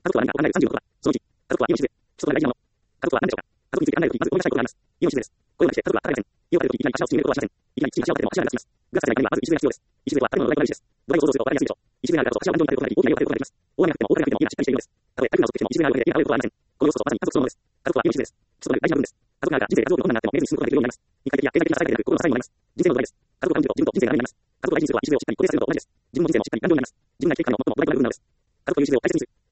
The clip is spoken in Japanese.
家族は何かわからない36は、その1、家族は命です。一つの大事なもの。家族は何でしょうか。家族について案内をまず思い出したいことがあります。イオン地図です。これをまでして家族は働きません。家を建てるとき、いきなり足を進めることはしません。いきなり地に足を立てても足が立ちます。がさせないためにはまず礎が必要です。礎とは建物の土台となる石です。土台を想像すると分かりやすいでしょう。石であるからこそ足を頑丈に立てることができ、大きな家を建てることができます。大雨が降っても大雨が降っても家がしっかりしているのです。たとえ台風が襲ってきても石である上で家が倒れることはありません。この要素とまさに家族そのものです。家族は命の地図です。一つとなる大事な部分です。家族があるから人生が家族の困難になってもめずに進むことができるようになります。肉体的や経済的な最大でなく心の支えにもなります。人生の土台です。家族を感じると自分と人生が何になります。家族を大事にするとは礎をしっかり固定させるのと同じです。自分の人生もしっかり頑丈になります。自分が生きていく中で最も土台となる部分なのです。家族という礎を大切にする。